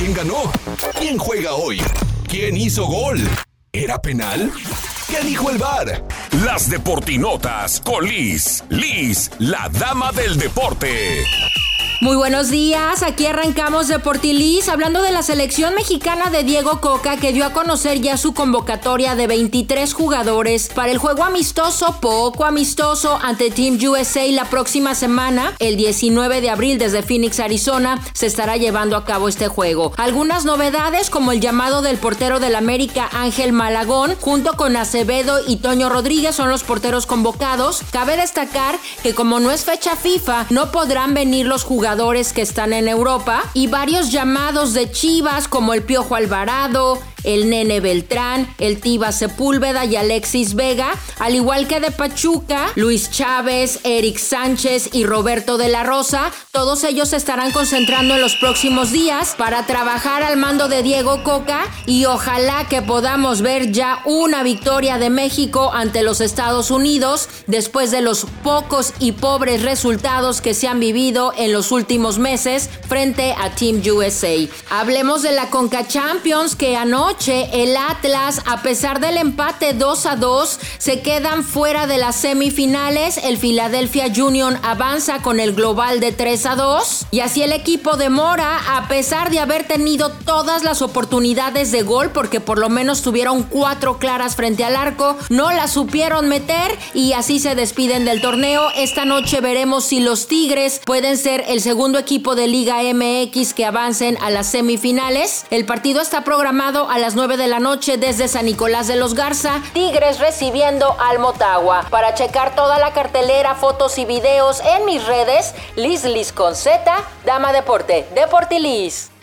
¿Quién ganó? ¿Quién juega hoy? ¿Quién hizo gol? ¿Era penal? ¿Qué dijo el VAR? Las Deportinotas con Liz, la dama del deporte. Muy buenos días, aquí arrancamos Deportilis hablando de la selección mexicana de Diego Coca, que dio a conocer ya su convocatoria de 23 jugadores para el juego poco amistoso ante Team USA la próxima semana. El 19 de abril desde Phoenix, Arizona, se estará llevando a cabo este juego. Algunas novedades, como el llamado del portero del América, Ángel Malagón, junto con Acevedo y Toño Rodríguez, son los porteros convocados. Cabe destacar que como no es fecha FIFA, no podrán venir los jugadores que están en Europa, y varios llamados de Chivas como el Piojo Alvarado, el Nene Beltrán, el Tiva Sepúlveda y Alexis Vega, al igual que de Pachuca, Luis Chávez, Eric Sánchez y Roberto de la Rosa. Todos ellos se estarán concentrando en los próximos días para trabajar al mando de Diego Coca, y ojalá que podamos ver ya una victoria de México ante los Estados Unidos después de los pocos y pobres resultados que se han vivido en los últimos meses frente a Team USA. Hablemos de la Conca Champions, que anoche el Atlas, a pesar del empate 2-2, se quedan fuera de las semifinales. El Philadelphia Union avanza con el global de 3-2, y así el equipo de Mora, a pesar de haber tenido todas las oportunidades de gol, porque por lo menos tuvieron 4 claras frente al arco, no las supieron meter, y así se despiden del torneo. Esta noche veremos si los Tigres pueden ser el segundo equipo de Liga MX que avancen a las semifinales. El partido está programado a las 9 de la noche desde San Nicolás de los Garza. Tigres recibiendo al Motagua. Para checar toda la cartelera, fotos y videos en mis redes, Liz con Z, Dama Deporte, Deportilis.